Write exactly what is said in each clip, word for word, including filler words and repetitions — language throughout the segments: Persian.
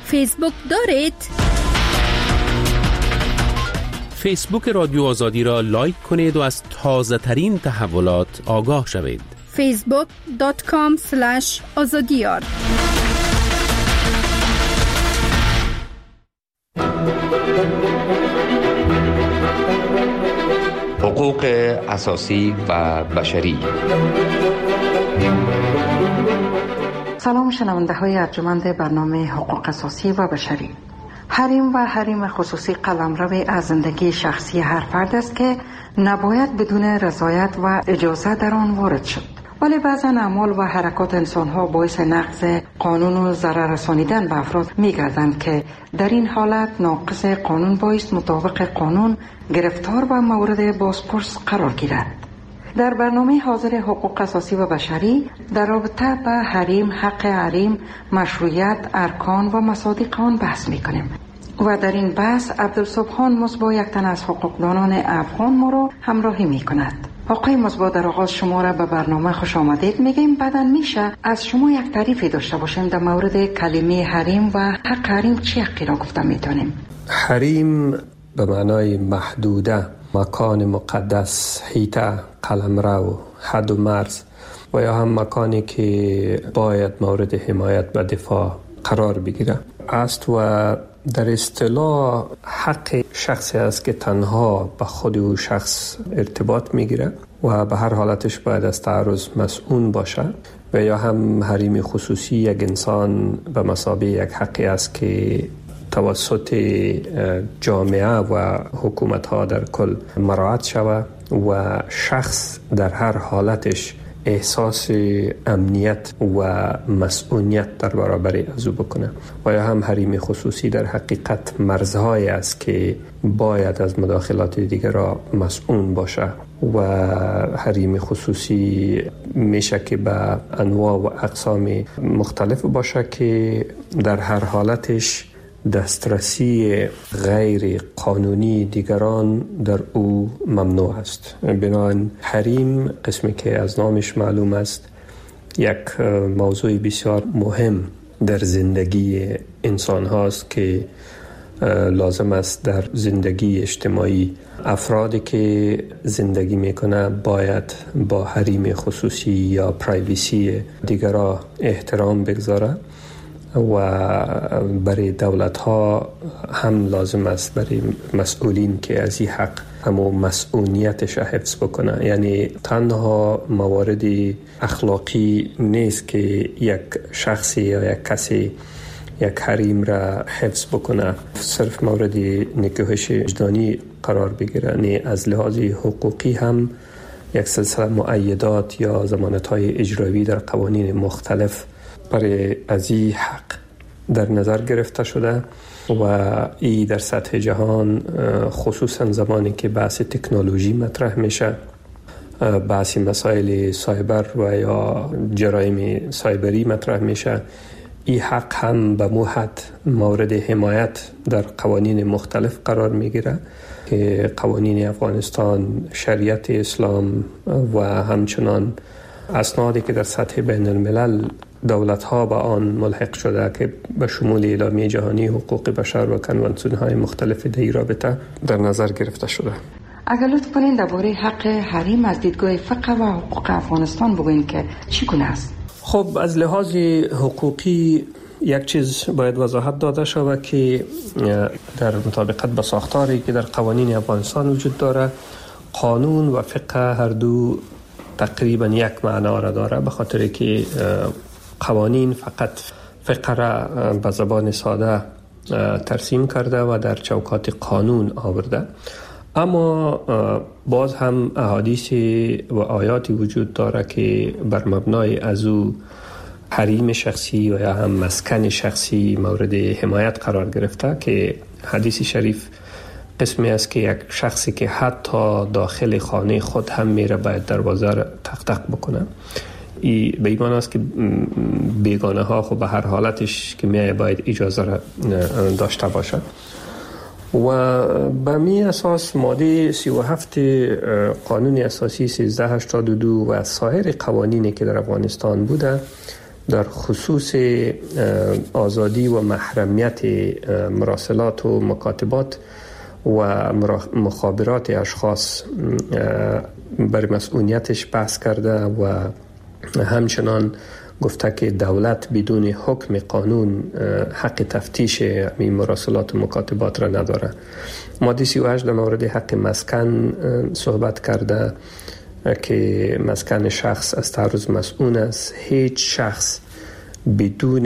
فیسبوک دارید؟ فیسبوک رادیو آزادی را لایک کنید و از تازه ترین تحولات آگاه شوید. فیسبوک دات کام اسلش آزادیار. حقوق اساسی و بشری. سلام شنونده های ارجمند برنامه حقوق اساسی و بشری. حریم و حریم خصوصی قلمرو از زندگی شخصی هر فرد است که نباید بدون رضایت و اجازه در آن وارد شد. ولی بعضا اعمال و حرکات انسان‌ها باعث نقض قانون و ضرر رسانیدن به افراد می‌گردند که در این حالت ناقض قانون باعث مطابق قانون گرفتار و مورد بازپرس قرار گیرد. در برنامه حاضر حقوق اساسی و بشری در رابطه با حریم، حق حریم، مشروعیت، ارکان و مصادیق آن بحث می‌کنیم. و در این بحث عبدالسبحان مصباح یک تن از حقوقدانان افغان ما را همراهی می‌کند. آقای مصباح، در آغاز شما را به برنامه خوش آمدید میگیم. بعداً میشه از شما یک تعریفی داشته باشیم در مورد کلمه حریم و حق حریم چی حقی را گفته میتونیم؟ حریم به معنای محدوده، مکان مقدس، حیطه، قلمرو، حد و مرز و یا هم مکانی که باید مورد حمایت و دفاع قرار بگیره است و در اصطلاح حق شخصی است که تنها به خود او شخص ارتباط میگیره و به هر حالتش باید از تعرض مسئول باشه. و یا هم حریم خصوصی یک انسان به مثابه یک حقی است که توسط جامعه و حکومت ها در کل مراعات شود و شخص در هر حالتش احساس امنیت و مسئولیت در برابر از او بکنه. و یا هم حریم خصوصی در حقیقت مرزهایی است که باید از مداخلات دیگر را مسئول باشه و حریم خصوصی میشه که به انواع و اقسام مختلف باشه که در هر حالتش دسترسی غیر قانونی دیگران در او ممنوع است. بنابراین حریم، قسمی که از نامش معلوم است، یک موضوع بسیار مهم در زندگی انسان هاست که لازم است در زندگی اجتماعی افرادی که زندگی میکنه باید با حریم خصوصی یا پرایویسی دیگران احترام بگذاره و برای دولت ها هم لازم است برای مسئولین که از این حق همو مسئولیتش حفظ بکنه. یعنی تنها موارد اخلاقی نیست که یک شخصی یا یک کسی یک حریم را حفظ بکنه، صرف مورد نکوهش وجدانی قرار بگیره. یعنی از لحاظ حقوقی هم یک سلسله مؤیدات یا ضمانت‌های اجرایی در قوانین مختلف برای از این حق در نظر گرفته شده و ای در سطح جهان، خصوصا زمانی که بحث تکنولوژی مطرح میشه، بحث مسائل سایبر و یا جرایم سایبری مطرح میشه، این حق هم به موحد مورد حمایت در قوانین مختلف قرار میگیره که قوانین افغانستان، شریعت اسلام و همچنان اسنادی که در سطح بین الملل دولت ها با آن ملحق شده که به شمول اعلامیه جهانی حقوق بشر و کنوانسیون های مختلف در این رابطه در نظر گرفته شده. اگر لطف کنین درباره حق حریم از دیدگاه فقه و حقوق افغانستان بگوین که چگونه است؟ خب از لحاظ حقوقی یک چیز باید وضاحت داده شود که در مطابقت با ساختاری که در قوانین افغانستان وجود داره، قانون و فقه هر دو تقریبا یک معنا را داره، به خاطر که قوانین فقط فقه را به زبان ساده ترسیم کرده و در چوکات قانون آورده، اما باز هم احادیث و آیاتی وجود داره که بر مبنای از او حریم شخصی و یا هم مسکن شخصی مورد حمایت قرار گرفته که حدیث شریف قسمی است که یک شخصی که حتی داخل خانه خود هم میره باید دروازه را تق تق بکنه. ای به ایمان است که بیگانه ها خب به هر حالتش که میای باید اجازه را داشته باشد. و به می اساس ماده سی و هفت قانون اساسی سیزده هشتاد و دو و سایر قوانینی که در افغانستان بوده در خصوص آزادی و محرمیت مراسلات و مکاتبات و مخابرات اشخاص بر مسئولیتش بحث کرده و همچنان گفته که دولت بدون حکم قانون حق تفتیش این مراسلات و مکاتبات را نداره. ماده سی و هشت در مورد حق مسکن صحبت کرده که مسکن شخص از تعرض مسئول است. هیچ شخص بدون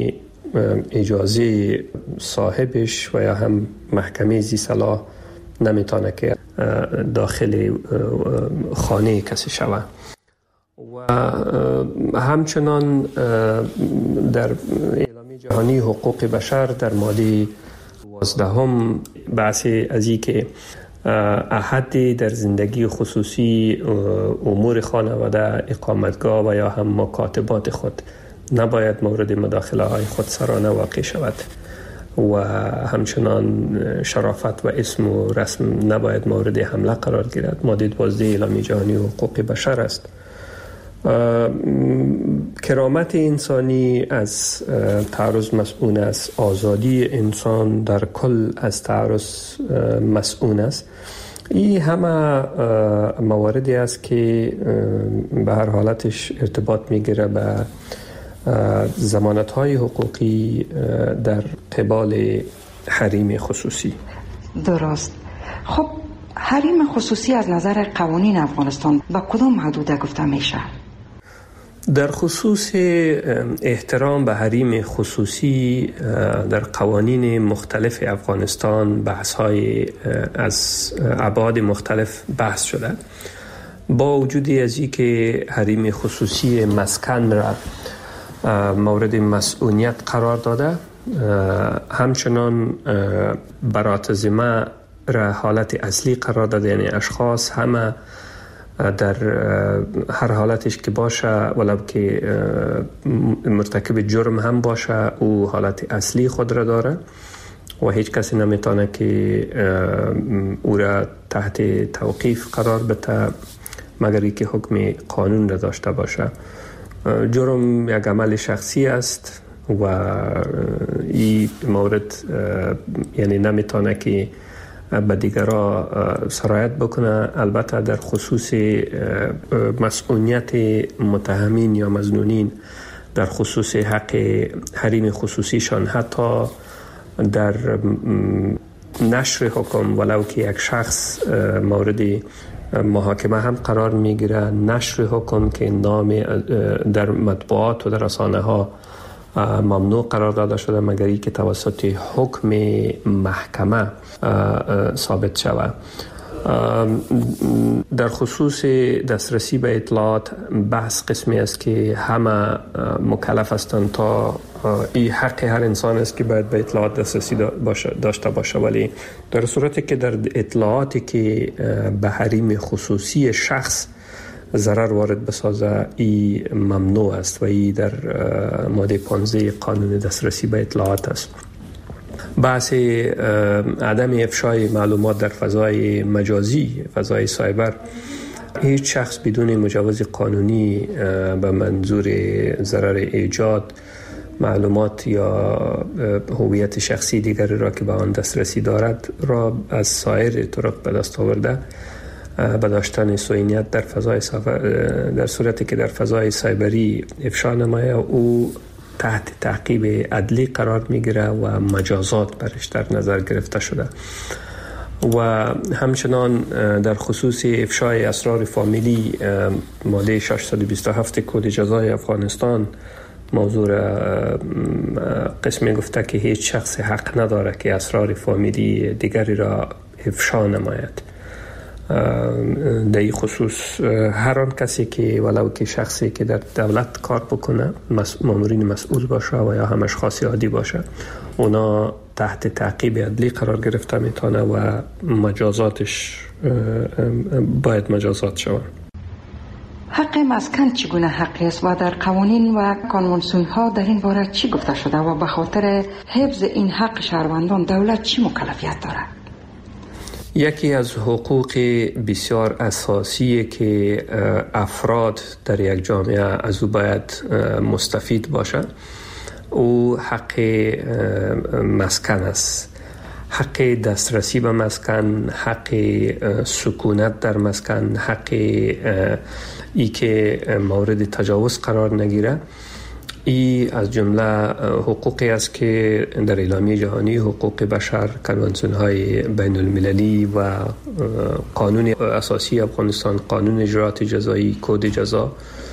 اجازه صاحبش و یا هم محکمه ذی صلاح نمیتونه که داخل خانه کسی شود. و همچنان در اعلامیه جهانی حقوق بشر در ماده دوازده هم بحث از این که احد در زندگی خصوصی امور خانواده، اقامتگاه و یا هم مکاتبات خود نباید مورد مداخله های خودسرانه واقع شود و همچنان شرافت و اسم و رسم نباید مورد حمله قرار گیرد. ماده دوازده اعلامیه جهانی حقوق بشر است. کرامت انسانی از تعرض مسئول است. آزادی انسان در کل از تعرض مسئول است. این همه مواردی است که به هر حالتش ارتباط میگیره به ضمانت‌های حقوقی در قبال حریم خصوصی. درست. خب حریم خصوصی از نظر قوانین افغانستان به کدام حدود گفته میشه؟ در خصوص احترام به حریم خصوصی در قوانین مختلف افغانستان بحث‌های از ابعاد مختلف بحث شده. با وجود از این که حریم خصوصی مسکن را مورد مسئولیت قرار داده، همچنان برات ذمه را حالت اصلی قرار داده، یعنی اشخاص همه در هر حالتش که باشه ولو که مرتکب جرم هم باشه او حالت اصلی خود را داره و هیچ کسی نمیتونه که او را تحت توقیف قرار بده مگر اینکه حکم قانون را داشته باشه. جرم یک عمل شخصی است و این مورد یعنی نمیتونه که به دیگرها سرایت بکنه. البته در خصوص مسئولیت متهمین یا مظنونین در خصوص حق حریم خصوصیشان، حتی در نشر حکم ولو که یک شخص مورد محاکمه هم قرار میگیره، نشر حکم که نام در مطبوعات و در رسانه ها ممنوع قرار داده شده مگر اینکه توسط حکم محکمه ثابت شود. در خصوص دسترسی به اطلاعات بحث قسمی است که همه مکلف هستند تا این حق هر انسان است که باید به اطلاعات دسترسی داشته باشه، ولی در صورتی که در اطلاعاتی که به حریم خصوصی شخص ضرر وارد بسازه این ممنوع است و این در ماده پانزده قانون دسترسی به اطلاعات است. بحث عدم افشای معلومات در فضای مجازی، فضای سایبر، هیچ شخص بدون مجوز قانونی به منظور ضرر ایجاد معلومات یا هویت شخصی دیگری را که به آن دسترسی دارد را از سایر طرق به دست آورده به داشتن صهیونیت در فضای در صورتی که در فضای سایبری افشا نماید او تحت تعقیب عدلی قرار میگیره و مجازات برش در نظر گرفته شده. و همچنان در خصوص افشای اسرار فامیلی ماده ششصد و بیست و هفت کد جزای افغانستان موضوع قسمی گفته که هیچ شخص حق نداره که اسرار فامیلی دیگری را افشا نماید. در این خصوص هر آن کسی که ولو که شخصی که در دولت کار بکنه، مامورین مسئول باشه و یا هم اشخاص عادی باشه، اونا تحت تعقیب عدلی قرار گرفته میتونه و مجازاتش باید مجازات شود. حق مسکن چگونه حقی است و در قوانین و کنوانسیون ها در این باره چی گفته شده و به خاطر حفظ این حق شهروندان دولت چی مکلفیت دارد؟ یکی از حقوق بسیار اساسی که افراد در یک جامعه از او باید مستفید باشند او حق مسکن است. حق دسترسی به مسکن، حق سکونت در مسکن، حق ای که مورد تجاوز قرار نگیره. ای از جمله حقوقی است که در اعلامیه جهانی حقوق بشر، کنوانسیون های بین المللی و قانون اساسی افغانستان، قانون اجرات جزایی، کد جزا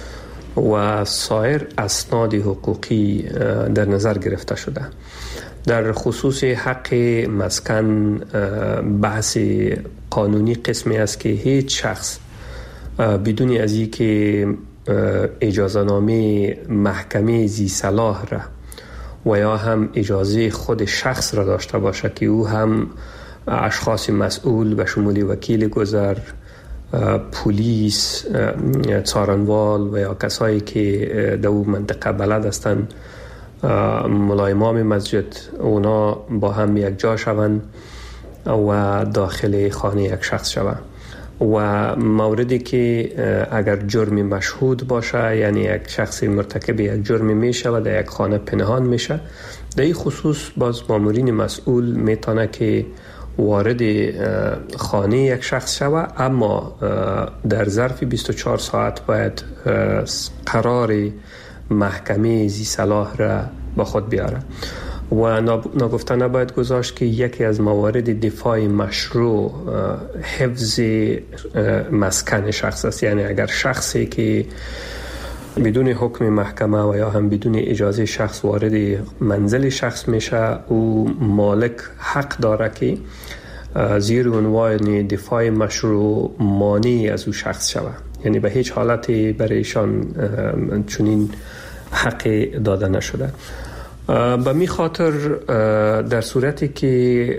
و سایر اسناد حقوقی در نظر گرفته شده. در خصوص حق مسکن بحث قانونی قسمی است که هیچ شخص بدون از این که اجازه نامه محکمه ذی صلاح را و یا هم اجازه خود شخص را داشته باشه که او هم اشخاص مسئول به شمول وکیل گذر، پلیس، څارنوال و یا کسایی که در اون منطقه بلد هستند، ملای امام مسجد، اونا با هم یک جا شوند و داخل خانه یک شخص شوند و موردی که اگر جرم مشهود باشه، یعنی یک شخص مرتکب یک جرم میشه و در یک خانه پنهان میشه، در این خصوص باز مامورین مسئول میتونه که وارد خانه یک شخص شوه، اما در ظرف بیست و چهار ساعت باید قرار محکمه ذی صلاح را با خود بیاره و ناگفته نباید گذاشت که یکی از موارد دفاع مشروع حفظ مسکن شخص است. یعنی اگر شخصی که بدون حکم محکمه و یا هم بدون اجازه شخص وارد منزل شخص میشه، او مالک حق داره که زیر عنوان دفاع مشروع مانع از او شخص شود. یعنی به هیچ حالتی برایشان چنین حق داده نشده. به می خاطر در صورتی که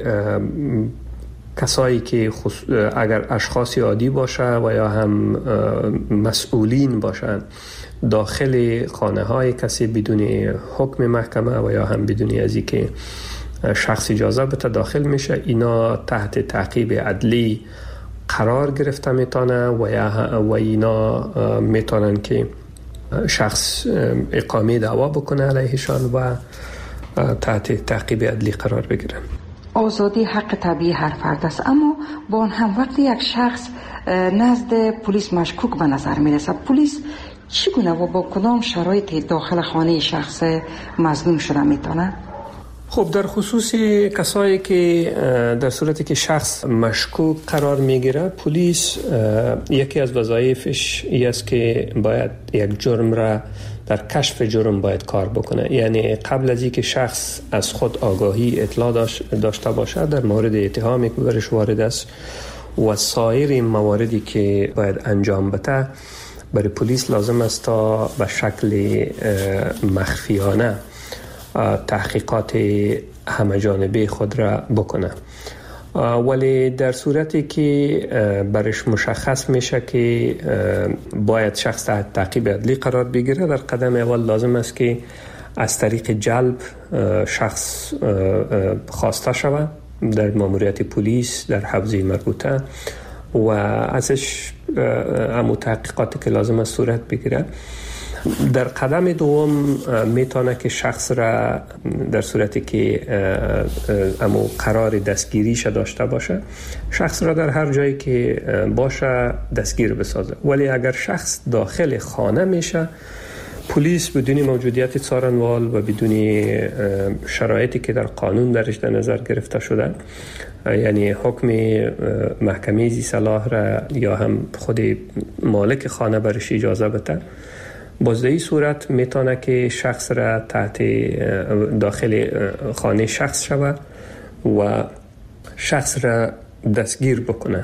کسایی که اگر اشخاص عادی باشه و یا هم مسئولین باشند داخل خانه های کسی بدون حکم محکمه و یا هم بدون از اینکه شخص اجازه بده داخل میشه، اینا تحت تعقیب عدلی قرار گرفته میتونه و یا و اینا میتونن که شخص اقامه دعوا بکنه علیهشان و تحت تعقیب عدلی قرار بگیرن. آزادی حق طبیعی هر فرد است، اما با آن هم وقتی یک شخص نزد پلیس مشکوک به نظر میرسه، پلیس چگونه و با کدام شرایط داخل خانه شخص مظنون شده میتونه؟ خب در خصوص کسایی که در صورتی که شخص مشکوک قرار میگیره، پلیس یکی از وظایفش این است که باید یک جرم را در کشف جرم باید کار بکنه. یعنی قبل از اینکه شخص از خود آگاهی اطلاع داشته باشه در مورد اتهامی که برش وارد است و سایر مواردی که باید انجام بده، برای پلیس لازم است تا به شکل مخفیانه تحقیقات همه جانبه خود را بکنه. ولی در صورتی که برش مشخص میشه که باید شخص تحت تعقیب عدلی قرار بگیره، در قدم اول لازم است که از طریق جلب شخص خواسته شود در ماموریت پلیس در حوزه مربوطه و ازش همون تحقیقاتی که لازم است صورت بگیره. در قدم دوم میتونه که شخص را در صورتی که امو قرار دستگیریش داشته باشه، شخص را در هر جایی که باشه دستگیر بسازه. ولی اگر شخص داخل خانه میشه، پلیس بدون موجودیت څارنوال و بدون شرایطی که در قانون درش در نظر گرفته شده، یعنی حکم محکمه ذی صلاح را یا هم خود مالک خانه برش اجازه بده، باز در این صورت میتونه که شخص را تحت داخل خانه شخص شود و شخص را دستگیر بکنه.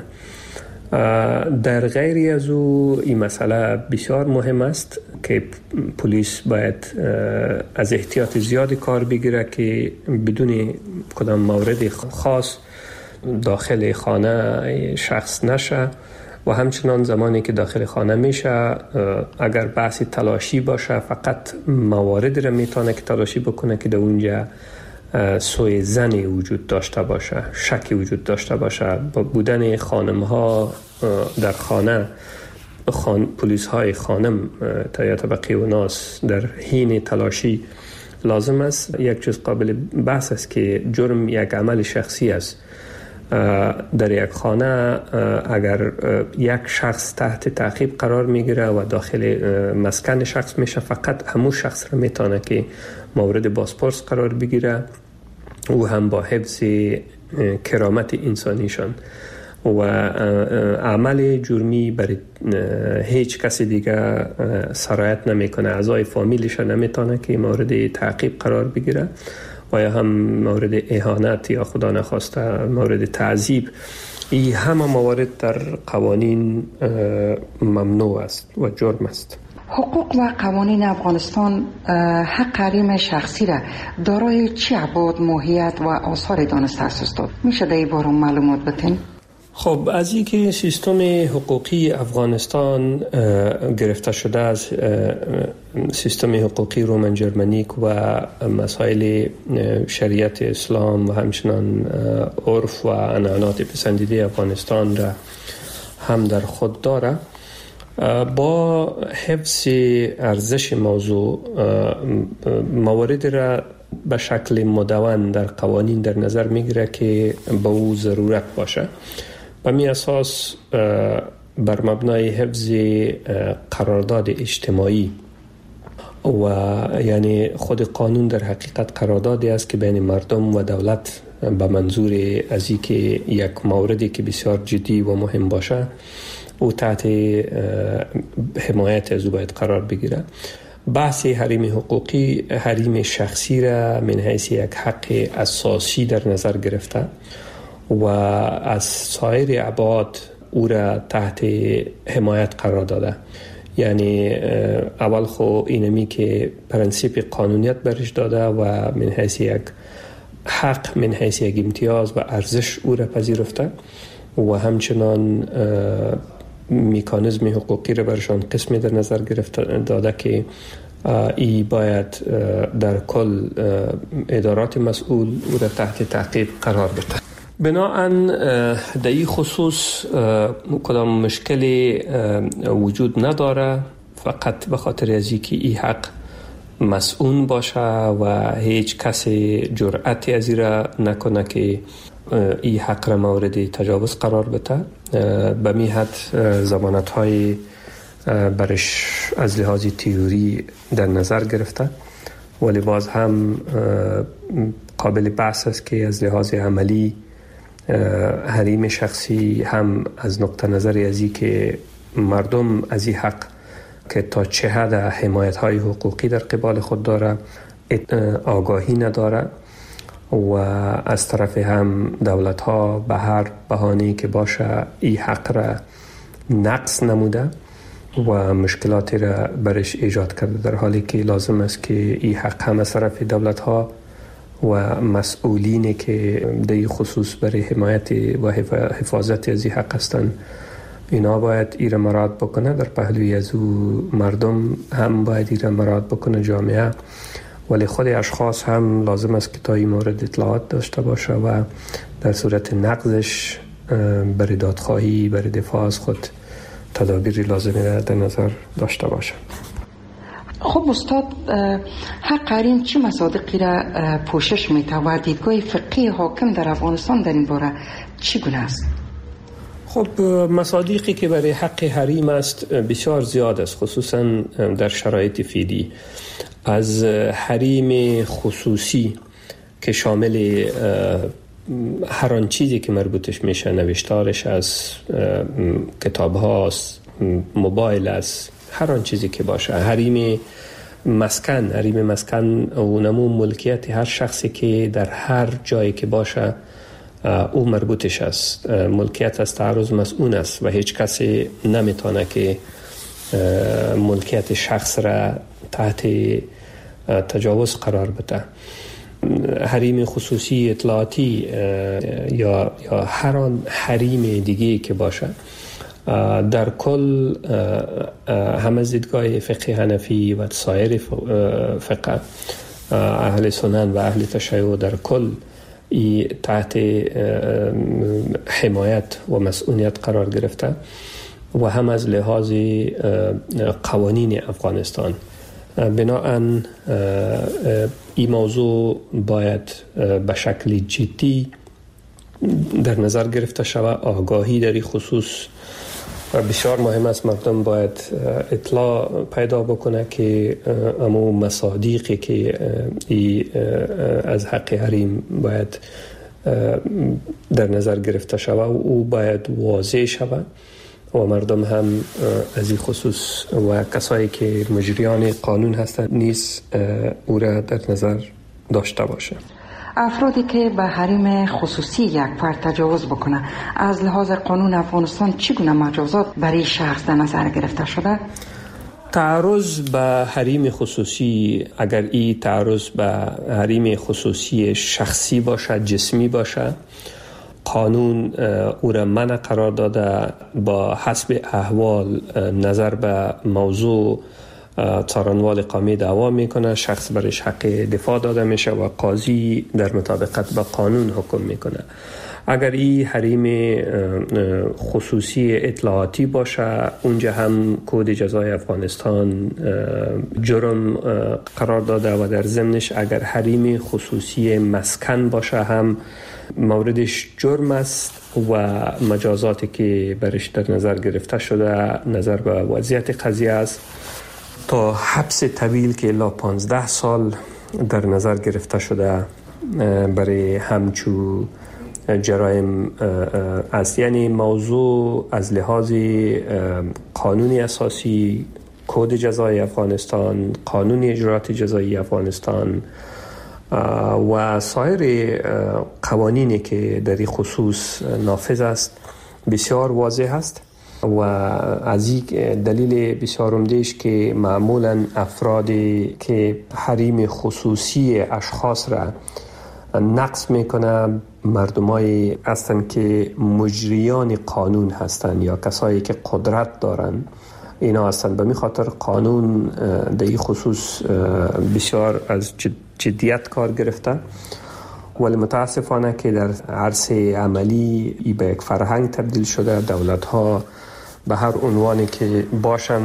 در غیری از او این مسئله بسیار مهم است که پلیس باید از احتیاط زیادی کار بگیره که بدون کدام مورد خاص داخل خانه شخص نشه و همچنان زمانی که داخل خانه میشه اگر بحثی تلاشی باشه فقط موارد را میتونه که تلاشی بکنه که در اونجا سوی زنی وجود داشته باشه، شکی وجود داشته باشه، با بودن خانم ها در خانه، خان... پلیس های خانم یا طبقه و ناس در حین تلاشی لازم است. یک چیز قابل بحث است که جرم یک عمل شخصی است. در یک خانه اگر یک شخص تحت تعقیب قرار میگیره و داخل مسکن شخص میشه، فقط همون شخص را میتونه که مورد بازپرس قرار بگیره و هم با حفظ کرامت انسانیشان و عمل جرمی برای هیچ کسی دیگه سرایت نمیکنه. اعضای فامیلش نمیتونه که مورد تعقیب قرار بگیره و یا هم مورد اهانت یا خدا نخواسته مورد تعذیب. این همه موارد در قوانین ممنوع است و جرم است. حقوق و قوانین افغانستان حق حریم شخصی را دارای چه ابعاد، ماهیت و آثار دانسته است؟ میشه در این باره معلومات بدین؟ خب از اینکه سیستم حقوقی افغانستان گرفته شده از سیستم حقوقی رومن جرمنیک و مسائل شریعت اسلام و همچنان عرف و عنعنات پسندیده افغانستان را هم در خود داره، با حفظ ارزش موضوع موارد را به شکل مدون در قوانین در نظر میگیره که به او ضرورت باشه. به می اساس بر مبنای حفظ قرارداد اجتماعی و یعنی خود قانون در حقیقت قراردادی است که بین مردم و دولت به منظور از این که یک موردی که بسیار جدی و مهم باشه او تحت حمایت از او باید قرار بگیره. بحث حریم حقوقی حریم شخصی را من حیث یک حق اساسی در نظر گرفته و از سایر ابعاد او را تحت حمایت قرار داده. یعنی اول خو اینمی که پرنسیپ قانونیت برش داده و من حیث یک حق، من حیث یک امتیاز و ارزش او را پذیرفته و همچنان میکانیزم حقوقی را برشان قسمی در نظر گرفته داده که ای باید در کل ادارات مسئول او را تحت تعقیب قرار بده. بناهن در این خصوص کدام مشکلی وجود نداره، فقط به خاطر از اینکه این حق مسئول باشه و هیچ کسی جرأتی از این را نکنه که این حق را مورد تجاوز قرار بده. به می حد ضمانت های برش از لحاظ تئوری در نظر گرفته، ولی باز هم قابل بحث است که از لحاظ عملی حریم شخصی هم از نقطه نظر از این که مردم از این حق که تا چه حد حمایت های حقوقی در قبال خود داره آگاهی نداره و از طرف هم دولت ها به هر بهانه‌ای که باشه این حق را نقص نموده و مشکلاتی را برش ایجاد کرده، در حالی که لازم است که این حق هم از طرف دولت ها و مسئولینی که در این خصوص برای حمایت و حفاظت از این حق هستند اینا باید ایره مراعات بکنه. در پهلوی از او مردم هم باید ایره مراعات بکنه، جامعه، ولی خود اشخاص هم لازم است که تا این مورد اطلاعات داشته باشه و در صورت نقضش برای دادخواهی، برای دفاع از خود تدابیری لازمی را در نظر داشته باشه. خب استاد، حق حریم چه مصادیقی را پوشش میده و دیدگاه فقهی حاکم در افغانستان در این باره چگونه است؟ خب مصادیقی که برای حق حریم است بسیار زیاد است، خصوصا در شرایط فعلی. از حریم خصوصی که شامل هر آن چیزی که مربوطش میشه، نوشتارش از کتاب هاست، موبایل است، هر آن چیزی که باشه. حریم مسکن، حریم مسکن و نمو ملکیت هر شخصی که در هر جایی که باشه او مربوطش است. ملکیت از تعرض مسئول است و هیچ کسی نمیتونه که ملکیت شخص را تحت تجاوز قرار بده. حریم خصوصی اطلاعاتی یا یا هر آن حریم دیگه که باشه، در کل هم از دیدگاه فقه حنفی و سایر فقه اهل سنن و اهل تشیع در کل ای تحت حمایت و مسئولیت قرار گرفته و هم از لحاظ قوانین افغانستان. بنابراین این موضوع باید به شکل جدی در نظر گرفته شود. آگاهی در این خصوص بسیار مهم است. مردم باید اطلاع پیدا بکنه که امو مصادیقی که ای از حق حریم باید در نظر گرفته شود و او باید واضح شود و مردم هم از این خصوص و کسایی که مجریان قانون هستند نیز او را در نظر داشته باشه. افرادی که به حریم خصوصی یک فرد تجاوز بکنه، از لحاظ قانون افغانستان چگونه مجازات برای شخص در نظر گرفته شده؟ تعرض به حریم خصوصی، اگر این تعرض به حریم خصوصی شخصی باشه، جسمی باشه، قانون او را منع قرار داده. با حسب احوال نظر به موضوع څارنوال قومی دعوا میکنه، شخص برش حق دفاع داده میشه و قاضی در مطابقت با قانون حکم میکنه. اگر این حریم خصوصی اطلاعاتی باشه، اونجا هم کد جزای افغانستان جرم قرار داده و در ضمنش اگر حریم خصوصی مسکن باشه هم موردش جرم است و مجازاتی که برش در نظر گرفته شده نظر به وضعیت قضیه است تا حبس طویل که الا پانزده سال در نظر گرفته شده برای همچو جرایم است. یعنی موضوع از لحاظ قانونی اساسی، کد جزای افغانستان، قانون اجرات جزایی افغانستان و سایر قوانینی که در این خصوص نافذ است بسیار واضح است و از این دلیل بسیار عمده‌اش که معمولا افرادی که حریم خصوصی اشخاص را نقض میکنه مردمایی هستند که مجریان قانون هستند یا کسایی که قدرت دارند. اینا هستند. به می خاطر قانون در این خصوص بسیار از جدیت کار گرفته، ولی متاسفانه که در عرصه عملی ای به یک فرهنگ تبدیل شده. دولت ها به هر عنوانی که باشن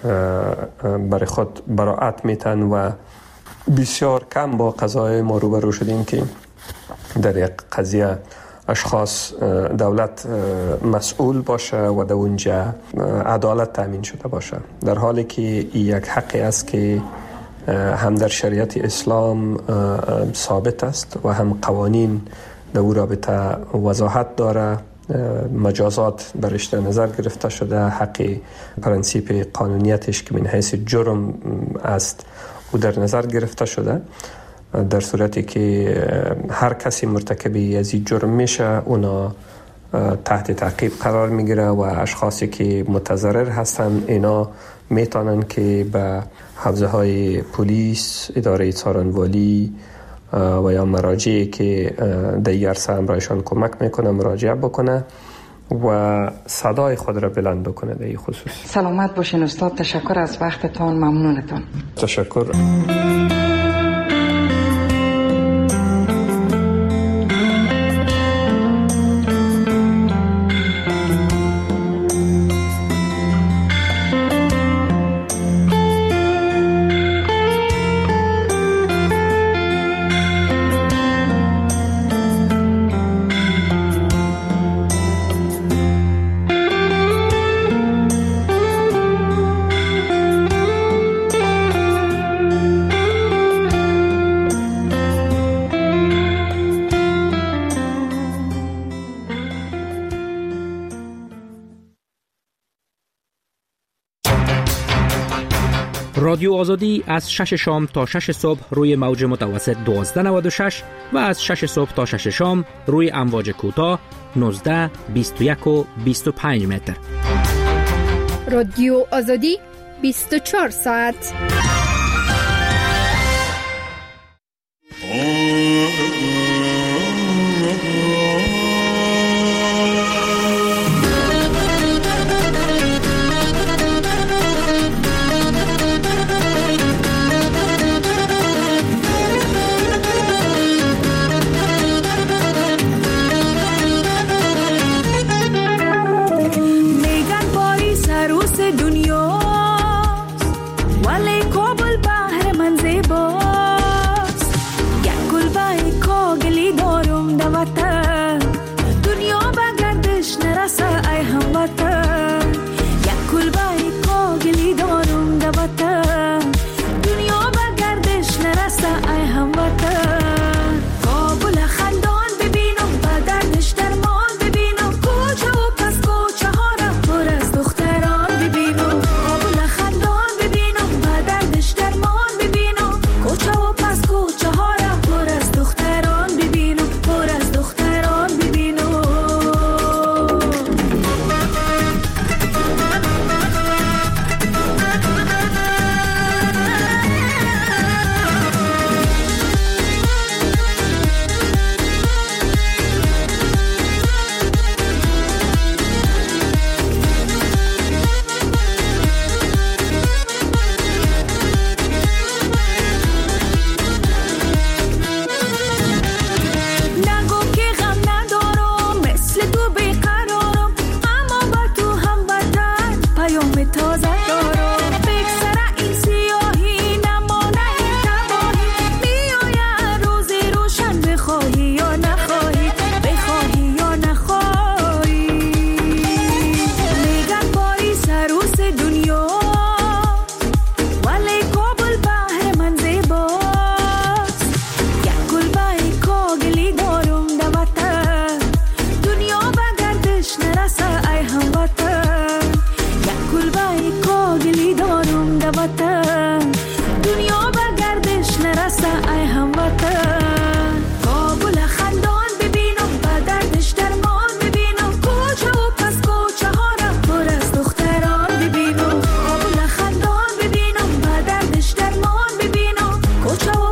برای خود براعت میتن و بسیار کم با قضای ما روبرو شدیم که در یک قضیه اشخاص دولت مسئول باشه و در اونجا عدالت تامین شده باشه، در حالی که این یک حقی است که هم در شریعت اسلام ثابت است و هم قوانین در او رابطه وضاحت داره. مجازات برش در نظر گرفته شده، حق پرنسیپ قانونیتش که من حیث جرم است او در نظر گرفته شده. در صورتی که هر کسی مرتکب از این جرم میشه اونا تحت تعقیب قرار میگیره و اشخاصی که متضرر هستن اینا میتونن که به حوزه های پلیس، اداره څارنوالی و یا مراجعی که در این عرصه هم رایشان کمک میکنه مراجعه بکنه و صدای خود را بلند بکنه در این خصوص. سلامت باشین استاد، تشکر از وقتتان، ممنونتان. تشکر. رادیو آزادی از شش شام تا شش صبح روی موج متوسط دوازده نود و شش و از شش صبح تا شش شام روی امواج کوتاه نوزده، بیست و یک و بیست و پنج متر. رادیو آزادی بیست و چهار ساعت.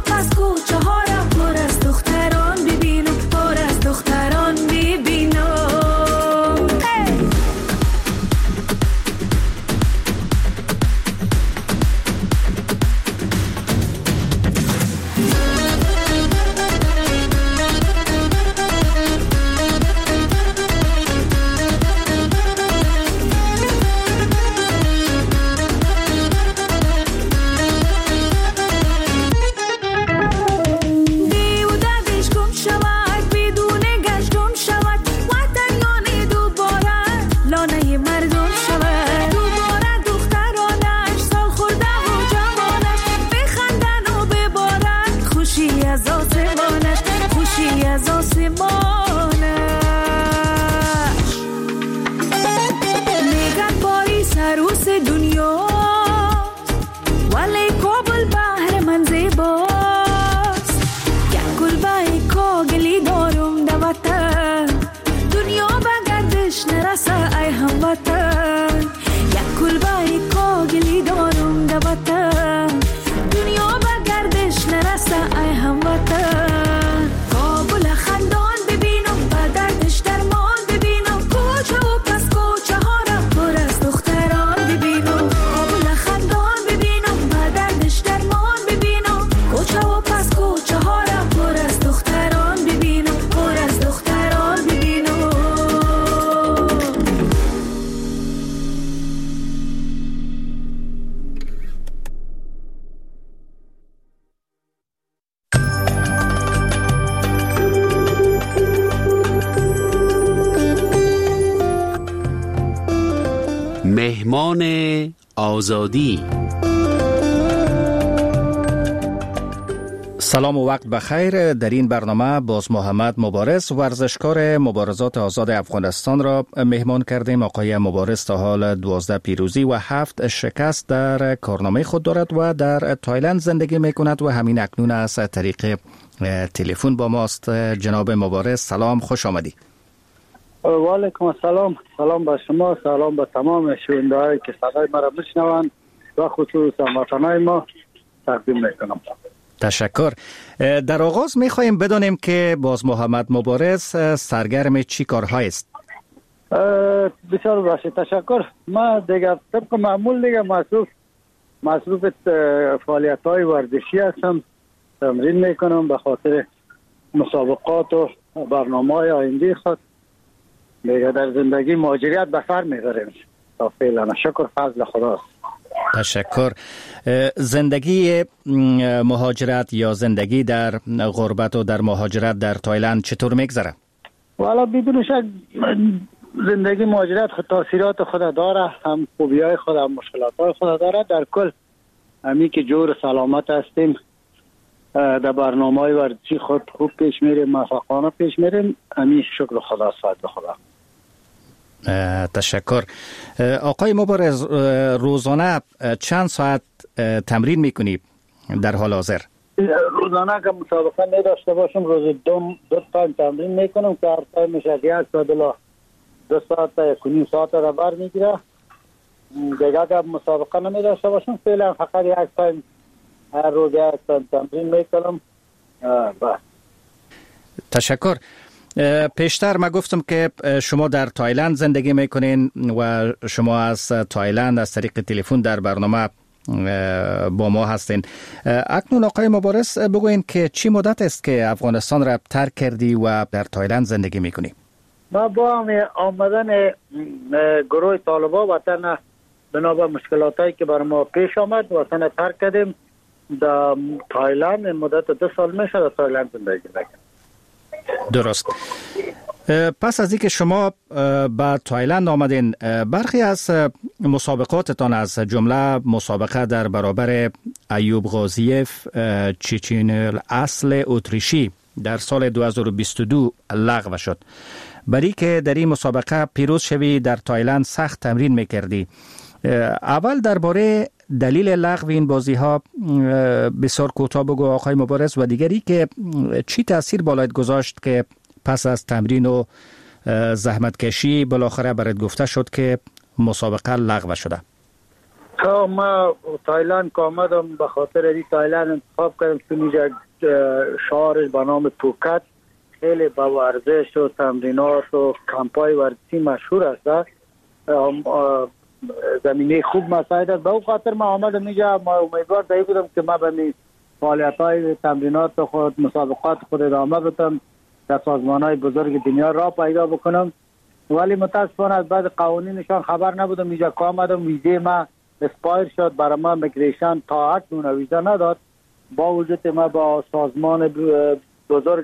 و پس کوچه ها را پر از دختران ببین و پر از دختران ببین. مهمان آزادی. سلام و وقت بخیر. در این برنامه باز محمد مبارز، ورزشکار مبارزات آزاد افغانستان را مهمان کردیم. آقای مبارز تا حال دوازده پیروزی و هفت شکست در کارنامه خود دارد و در تایلند زندگی می کند و همین اکنون از طریق تلفن با ماست. جناب مبارز سلام، خوش آمدی. و علیکم السلام. سلام به شما، سلام به تمام شنونده‌هایی که صدای ما را میشنوند و خصوصا وطنای ما تقدیم میکنم. تشکر. در آغاز میخواهیم بدانیم که باز محمد مبارز سرگرم چی کارهای است؟ بسیار باشید، تشکر. ما دیگه طبق معمول دیگه مصروف مصروف فعالیت‌های ورزشی هستم، تمرین میکنم به خاطر مسابقات و برنامه‌های آینده خود. دیگه در زندگی مهاجرت به سر میبریم تا فعلا. شکر فضل خداست. تشکر. زندگی مهاجرت یا زندگی در غربت و در مهاجرت در تایلند چطور میگذره؟ والا بدون شک زندگی مهاجرت خود تاثیرات خود داره، هم خوبی‌های خود هم مشکلات‌های خود داره. در کل همین که جور سلامت هستیم، در برنامه‌های ورزشی خود خوب پیش میریم، موفقانه پیش میریم. همین شکر خدا، فضل خدا. تشکر. آقای مبارز، روزانه چند ساعت تمرین میکنی در حال حاضر؟ روزانه که مسابقه می داشته باشم روز دو دو تایم تمرین میکنم که هر تایم میشه یک ساعت الا دو ساعت تا یک و نیم ساعت را بر میگیره. دیگه که مسابقه نمی داشته باشم فعلا فقط یک تایم هر روز یک تایم تمرین میکنم. بس. تشکر. پیشتر ما گفتم که شما در تایلند زندگی میکنین و شما از تایلند از طریق تلفن در برنامه با ما هستین. اکنون آقای مبارز بگوین که چی مدت است که افغانستان را ترک کردی و در تایلند زندگی میکنی؟ ما با آمدن گروه طالبان وطن بنابر مشکلاتی که بر ما پیش آمد وطن ترک کردیم. در تایلند مدت دو سال میشه در تایلند زندگی میکنم. درست. پس از اینکه شما به تایلند آمدین، برخی از مسابقاتتان از جمله مسابقه در برابر ایوب غازیف چچین الاصل اتریشی در سال دو هزار و بیست و دو لغو شد. برای که در این مسابقه پیروز شوی در تایلند سخت تمرین میکردی. اول درباره دلیل لغو این بازی ها بسیار کوتاه بگو آقای مبارز، و دیگری که چی تاثیر بالایت گذاشت که پس از تمرین و زحمت کشی بالاخره برات گفته شد که مسابقه لغو شده؟ تا ما تایلند که آمدم به خاطر این تایلند انتخاب کردم که اینجا شهر به نام پوکت خیلی با ورزش و تمرینات و کمپای ورزشی مشهور است. زمینه خوب مساعد است. به اون خاطر ما آمدم اینجا. ما امیدوار دایی بودم که ما به فعالیت های تمرینات خود مسابقات خود ادامه بدم، در سازمان های بزرگ دنیا را پیدا بکنم، ولی متاسفانه از بعد قوانینشان خبر نبودم. اینجا که آمدم ویزه ما اسپایر شد، برای ما میگریشن تا اکنون ویزا نداد. با وجود ما با سازمان بزرگ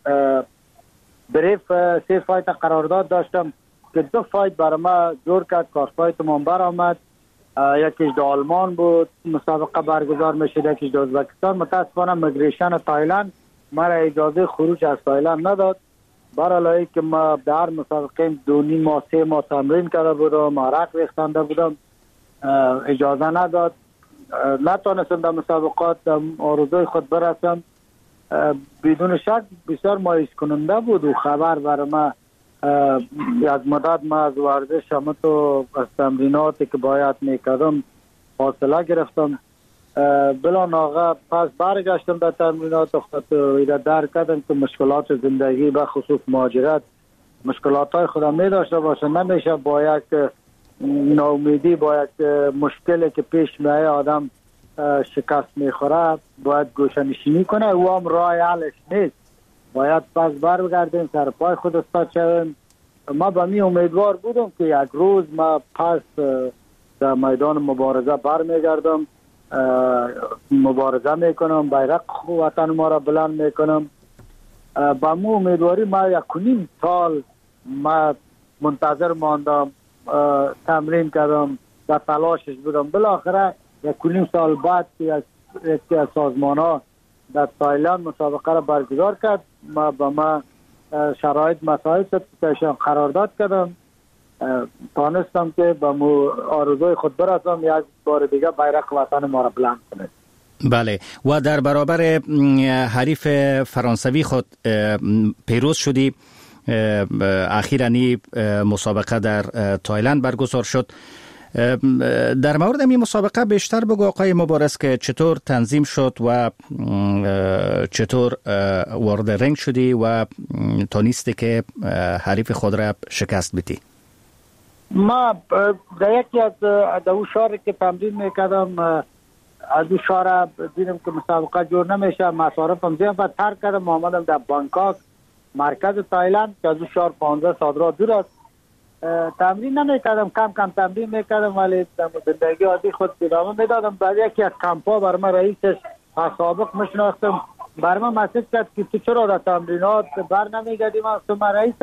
بریف سه فایت قرارداد داشتم که دو فایت برای ما جور کرد، کار فایت من برآمد. یکیش در آلمان بود مسابقه برگزار میشد، یکیش در ازبکستان. متاسفانه میگریشن تایلند مرا اجازه خروج از تایلند نداد، برای که ما در مسابقه دو نیم ماه سه ماه تمرین کرده بودم، عرق ریختنده بودم، اجازه نداد. نتونستم در مسابقات آرزوی خود برسم. بدون شک بسیار مایوس کننده بود و خبر برای ما یک مدت ما از ورزش همه تو از تمریناتی که باید میکردم فاصله گرفتم. بلا ناغه پس برگشتم در تمرینات خود و درک کردم که مشکلات زندگی به خصوص مهاجرت مشکلات های خودم می داشته باشه. نمیشه با یک ناامیدی با یک مشکلی که پیش میایه آدم شکست میخوره باید گوشه‌نشینی کنه. او هم راه حلش نیست، باید پس برگردیم سر پای خود استاد شویم. ما به می امیدوار بودم که یک روز ما پس در میدان مبارزه برمیگردم، مبارزه میکنم، بیرق وطن ما را بلند میکنم. با مو امیدواری ما یک نیم سال ما منتظر ماندم، تمرین کردم، در تلاشش بودم. بالاخره یک نیم سال بعد یکی از سازمان ها در تایلند مسابقه را برگزار کرد. ما با ما شرایط مساعد شد که قرارداد کردم، تانستم که با مو آرزوی خود برسم، یک بار دیگه بیرق وطن ما را بلند کنه. بله، و در برابر حریف فرانسوی خود پیروز شدی. اخیراً مسابقه در تایلند برگزار شد. در مورد این مسابقه بیشتر بگو آقای مبارز که چطور تنظیم شد و چطور وارد رنگ شدی و تونستی که حریف خود را شکست بدی. ما در یکی از دو شهر که تمرین میکردم، از دو شهر دیدم که مسابقه جور نمیشه، مصارفم زیاد و ترک کردم. آمدم در بانکاک مرکز تایلند که از دو شهر پانزده ساعت راه دور است. تمرین نمیکردم، کم کم تمرین میکردم، ولی زندگی عادی خود ادامه میدادم. بعد یکی از کمپا بر من رئیسش سابق میشناختم، بر من مسیج کرد که تو چرا در تمرینات بر نمیگردیم؟ تو من رئیس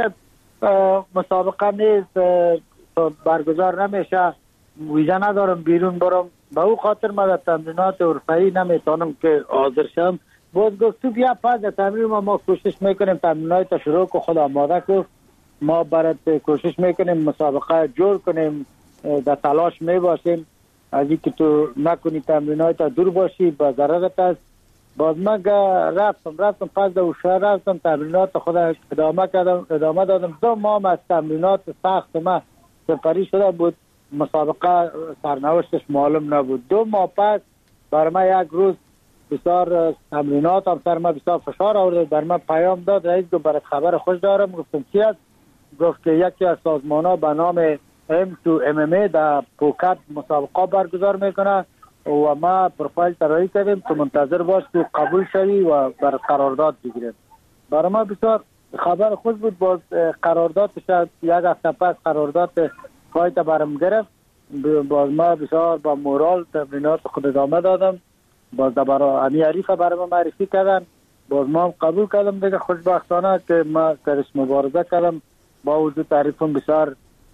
مسابقه نیست، برگزار نمیشه، ویزا ندارم بیرون برم، به او خاطر ما در تمرینات اروپایی نمیتونم که حاضر شم. باز گفت تو بیا پس در تمرین ما, ما کوشش میکنیم تمرینات شروع که خود آماده کن، ما برات کوشش میکنیم مسابقه جور کنیم، در تلاش میباشیم. از اینکه تو نکنی تمرینات دور باشی با ضررت است. باز ما رفتم رفتم پس در شهر رفتم تمرینات خود ادامه کردم ادامه دادم. دو ماه از تمرینات سخت ما سپری شده بود، مسابقه سرنوشتش معلوم نبود. دو ماه پس بر ما یک روز بسیار تمرینات هم سر ما بسیار فشار آورد. بر ما پیام داد، رئیس گفت برات خبر خوش دارم. گفتم چی است؟ گفت که یکی از سازمان ها به نام ام تو ام ام ای در پوکت مسابقه برگزار میکنه و ما پروفایل طراحی کردیم تو منتظر باش تو قبول شوی و بر قرارداد بگیریم. برای ما بسیار خبر خوش بود. باز قراردادش یک هفته پس قرارداد فایت برم گرفت. باز ما بسیار با مورال تمرینات خود ادامه دادم. باز برای امی حریف برای ما معرفی کردن، باز ما هم قبول کردم دیگه. خوشبختانه که ما درش مبارزه کردم، با وجود تعریفم بسیار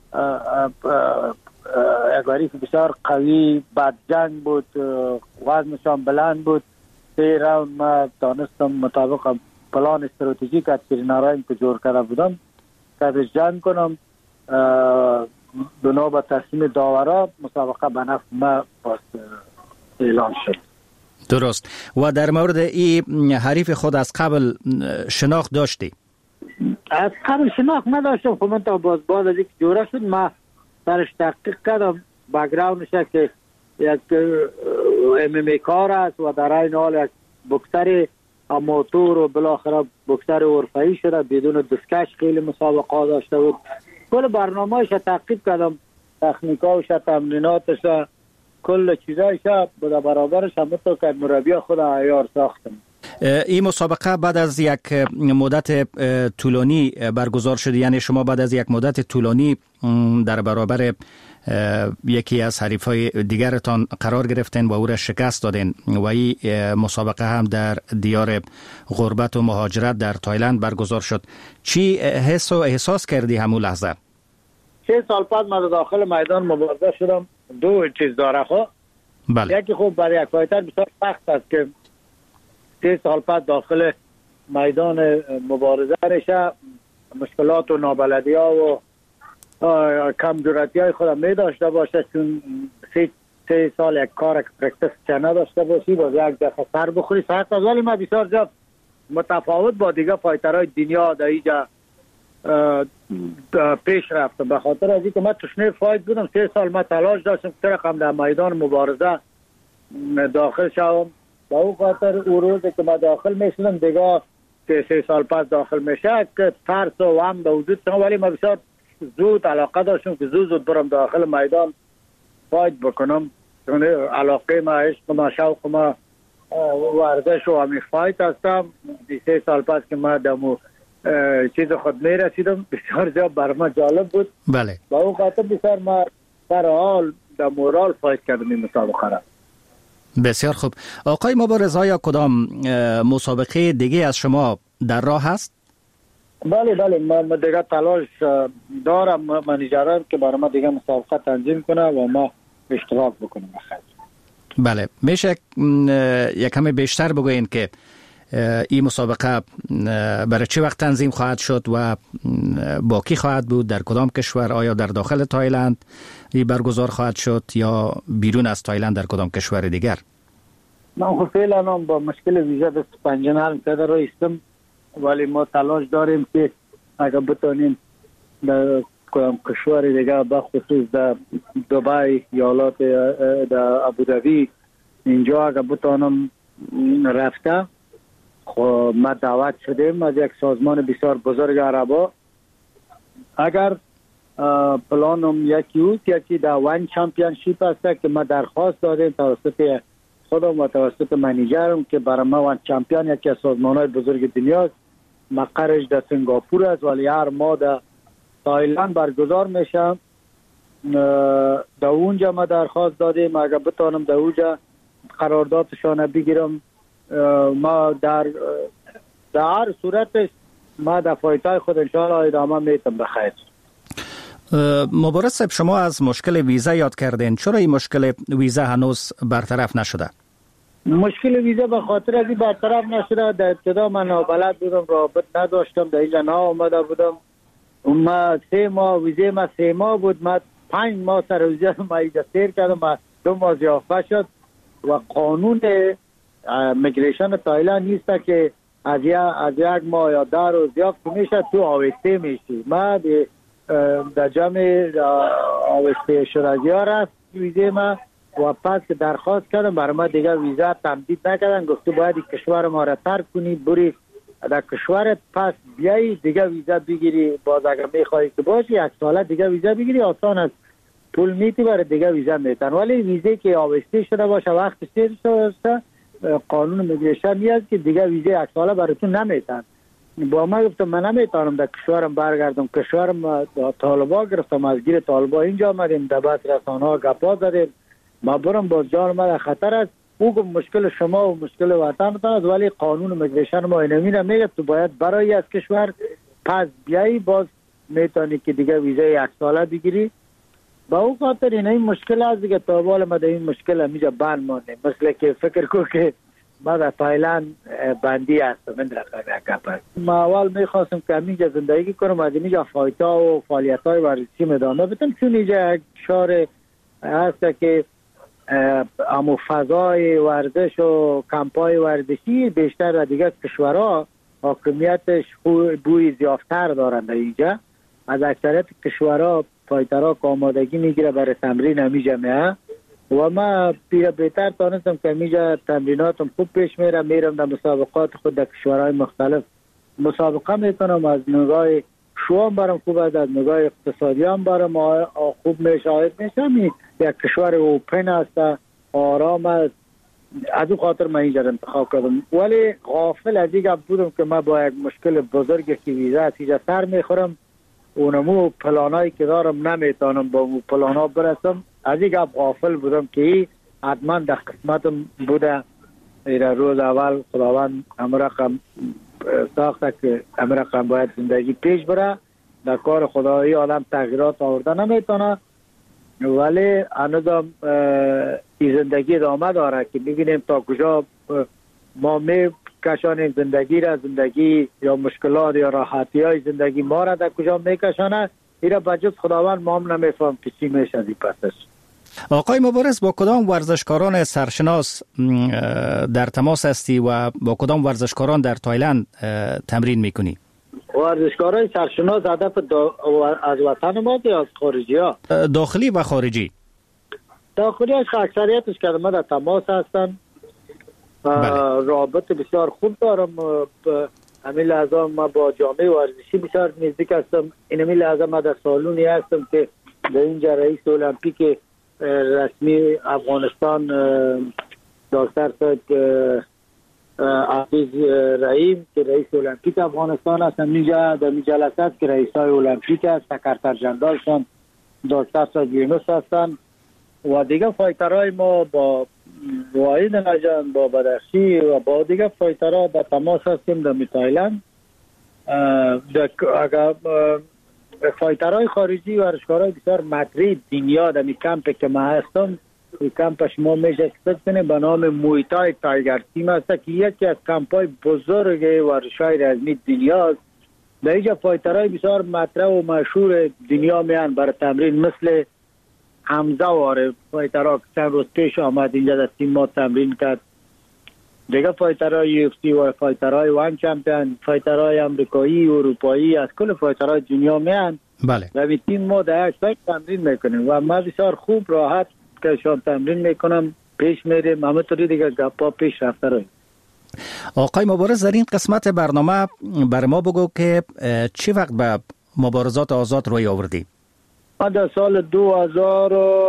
یک حریف بسیار قوی بد جنگ بود، وزنشان بلند بود. سه راوند ما دانستم مطابق پلان استراتژیک از ترینرایم که جور کرده بودم که جنگ کنم. بنا به تصمیم داورا مسابقه به نفع ما اعلان شد. درست. و در مورد این حریف خود از قبل شناخت داشتی؟ از قبل شناخت نداشتم، خب من تا باز باز از یک جوره شد ما سرش تحقیق کردم، بگراونش که یک ام ام ای کار است و در این حال یک بوکسر آماتور و بالاخره بوکسر حرفه‌ای شده، بدون دستکش خیلی مسابقات داشته بود. کل برنامه‌اش تعقیب کردم، تکنیکاش، تمریناتش، کل چیزایش به برابرش هم تو که مربی خود عیار ساختم. این مسابقه بعد از یک مدت طولانی برگزار شد، یعنی شما بعد از یک مدت طولانی در برابر یکی از حریفای دیگرتان قرار گرفتین و او را شکست دادین و این مسابقه هم در دیار غربت و مهاجرت در تایلند برگزار شد. چی حس و احساس کردی همون لحظه؟ سه سال بعد من داخل میدان مبارزه شدم. دو چیز داره خب. بله. یکی خوب برای یک فایتر بسیار سخت است که سه سال بعد داخل میدان مبارزه نشه، مشکلات و نابلدی ها و کم جرأتی های خود می داشته باشه، چون سه, سه سال یک کار پرکتس چه نداشته باشی، باز یک دفعه سر بخوری سخت است. ولی من بسیار زیاد متفاوت با دیگه فایترهای دنیا در اینجا پیش رفته، به خاطر از اینکه من تشنه فایت بودم. سه سال من تلاش داشتم که رقم در میدان مبارزه داخل شوم. با او خاطر او روزی که من داخل میشدم دیگه که سه سال پس داخل میشه که ترس و هم به وجود شدم، ولی من بسیار زود علاقه داشتم که زود زود برم داخل میدان فایت بکنم، چون علاقه ما، عشق ما، شوق ما ورزش و همین فایت هستم. سه سال پس که من دمو چیز خود می رسیدم، بسیار زیاد بر من جالب بود. بله. با اون خاطر بسیار ما سر حال در مورال فایت کردم این مسابقه را. بسیار خوب. آقای مبارز، آیا کدام مسابقه دیگه از شما در راه هست؟ بله بله، من دیگه تلاش دارم، منیجرم که برای ما دیگه مسابقه تنظیم کنه و ما اشتراک بکنیم. بله، میشه یک کمی بیشتر بگوین که این مسابقه برای چه وقت تنظیم خواهد شد و با کی خواهد بود، در کدام کشور؟ آیا در داخل تایلند این برگزار خواهد شد یا بیرون از تایلند در کدام کشور دیگر؟ من خب فعلا با مشکل ویزا دست پنجه نرم کرده رو استم، ولی ما تلاش داریم که اگر بتانیم در کدام کشور دیگر، بخصوص در دبی، ایالات در ابوظبی، اینجا اگر بتانم رفته. خب ما دعوت شدیم از یک سازمان بسیار بزرگ عربا. اگر پلانم یکی اوست، یکی در وان چمپیونشیپ است که ما درخواست دادیم توسط خودم و توسط منیجرم که برای ما وان چمپیون یکی از سازمان‌های بزرگ دنیاست. مقرش در سنگاپور است ولی هر ماه در تایلند برگزار میشه. در اونجا ما درخواست دادیم اگر بتانم در اونجا قراردادشان بگیرم. ما در در هر صورت ما در فایتای خود انشاءالله ادامه میتم بخیر. مبارز صاحب، شما از مشکل ویزا یاد کردین، چرا این مشکل ویزا هنوز برطرف نشده؟ مشکل ویزا به خاطر از این برطرف نشده. در ابتدا من نابلد بودم، رابط نداشتم، در اینجا نا آمده بودم. ما سه ماه ویزا ما سه ماه بود، ما پنج ماه سر ویزا ما اینجا سیر کردم، ما دو ماه ضیافه شد و قانون میگریشن تایلند نیست که از از یک ماه یا در روز ضیافت میشه تو آوسته میشی. ما در جمع آوسته شرازی ها رفت ویزه ما و پس که درخواست کردم برای ما دیگه ویزا تمدید نکردن، گفته باید کشور ما را ترک کنی بری در کشورت، پس بیایی دیگه ویزا بگیری. باز اگر میخوایی که باشی یک ساله دیگه ویزا بگیری، آسان است، پول میتی برای دیگه ویزا میتن. ولی ویزه که آوسته شده باشه وقت سیر شده قانون میگریشن نیست که دیگه ویزا یک ساله براتون نمیتن. با ما گفتم من نمیتونم در کشورم برگردم، کشورم طالبا گرفتم، از گیر طالبا اینجا آمدیم، در بعض رسانه ها گپا زدیم، ما برم باز جان ما در خطر است. او گفت مشکل شما و مشکل وطنتان است، ولی قانون میگریشن ما اینمی میگه تو باید برای از کشور پس بیایی باز میتونی که دیگه ویزا یک ساله بگیری. با او خاطر این این مشکل است دیگه. تا بال ما در این مشکل همیجا بند مانده، مثل که فکر کو که ما در تایلند بندی هستم. من در گپ ما اول میخواستم که همیجا زندگی کنم، از اینجا فایتا و فعالیت های ورزشی ادامه بدم، چون اینجا یک شهر هست که امو فضای ورزش و کمپای ورزشی بیشتر در دیگه کشورها حاکمیتش بوی زیافتر دارند. اینجا از اکثریت کشورها فایترها که آمادگی میگیره برای تمرین همیجا میه و ما پیره بهتر تانستم که میجا تمریناتم خوب پیش میره، میرم در مسابقات خود در کشورهای مختلف مسابقه میکنم. از نگاه شوام برام خوب است، از نگاه اقتصادی هم برام خوب میشه، آید میشه. می یک کشور اوپن است، آرام است، از اون خاطر من اینجا انتخاب کردم. ولی غافل از این بودم که من با یک مشکل بزرگی که ویزا است اینجا سر میخورم، اونمو پلانایی که دارم نمیتونم با اون پلانا برسم. از این غافل بودم که حتما در قسمتم بوده ایره روز اول خداوند همه رقم ساخته که همه رقم باید زندگی پیش بره. در کار خدایی آدم تغییرات آورده نمیتونه، ولی هنوزم این زندگی ادامه داره که ببینیم تا کجا ما می کشانیم زندگی را، زندگی یا مشکلات یا راحتی های زندگی ما را در کجا می کشانه. ایره بجز خداوند ما هم نمیفهم که چی میشه از این پسش. آقای مبارز، با کدام ورزشکاران سرشناس در تماس هستی و با کدام ورزشکاران در تایلند تمرین میکنی؟ ورزشکاران سرشناس هدف از وطن ما یا از خارجی ها؟ داخلی و خارجی. داخلی هاش اکثریتش که ما در تماس هستن. رابط بسیار خوب دارم. همین لحظه ما با جامعه ورزشی بسیار نزدیک هستم. این همین لحظه ما در سالونی هستم که در اینجا رئیس المپیک رسمی افغانستان دکتر صاحب عزیز رحیم که رئیس المپیک افغانستان هستن، اینجا در جلسات که رئیس های المپیک است، سکرتر جنرالشان دکتر صاحب یونس هستن و دیگه فایترهای ما با واحد نجان، با بدخشی و با دیگه فایترها در تماس هستیم در تایلند. اگر فایترهای خارجی و ورزشکارهای بسیار مطرح دنیا در این کمپ که ما هستم، این کمپش ما میشه اکسپت کنیم به نام مویتای تایگر تیم است که یکی از کمپای بزرگ ورزش‌های رزمی دنیا است. در اینجا فایترهای بسیار مطرح و مشهور دنیا میان برای تمرین، مثل حمزه واره فایترها که چند روز پیش آمد اینجا در تیم ما تمرین کرد. دیگه فایترهای یو اف سی و فایترهای وان چمپیون، فایترهای امریکایی، اروپایی، از کل فایترهای دنیا میان. بله. و این تیم ما در یک سایت تمرین میکنیم و ما بسیار خوب راحت که شان تمرین میکنم پیش میریم. همه طوری دیگه گپا پیش رفته رویم. آقای مبارز، در این قسمت برنامه بر ما بگو که چی وقت به مبارزات آزاد روی آوردی؟ ما در سال دو هزار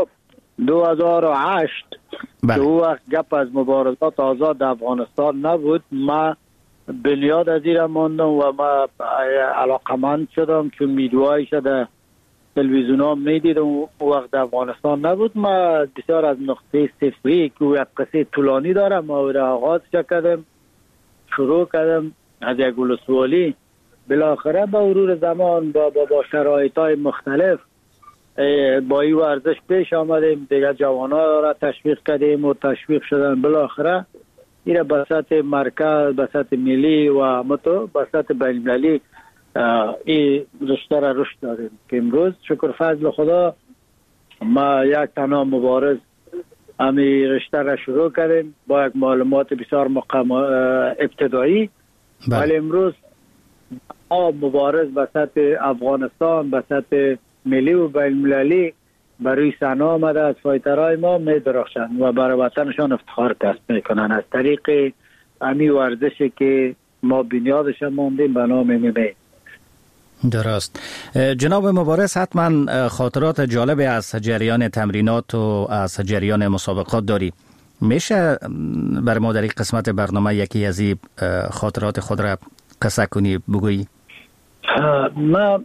و هشت بله. دو وقت گپ از مبارزات آزاد افغانستان نبود. ما بنیاد از این ماندم و ما علاقمند شدم چون میدوایی شده تلویزیون ها میدیدم. وقت افغانستان نبود. ما بسیار از نقطه صفری که یک قصه طولانی دارم ما را آغاز کردم، شروع کردم از یک ولسوالی. بالاخره با مرور زمان با با, با شرایط های مختلف با این ورزش پیش آمدیم، دیگه جوانان را تشویق کردیم و تشویق شدن. بالاخره این به سطح مرکز، به سطح ملی و متو به سطح بین‌المللی این رشته را رشد داریم که امروز شکر فضل خدا ما یک تنها مبارز همی رشته را شروع کردیم با یک معلومات بسیار مقام ابتدایی. ولی امروز مبارز به سطح افغانستان، به سطح ملی و بین المللی برای سنا آمده از فایترهای ما می درخشند و برای وطنشان افتخار کسب میکنن از طریق امی ورزشی که ما بنیادش ماندیم به نام ام ام ای. درست. جناب مبارز، حتما خاطرات جالبی از جریان تمرینات و از جریان مسابقات داری. میشه برای ما در این قسمت برنامه یکی از این خاطرات خود را قصه کنی بگویی؟ ما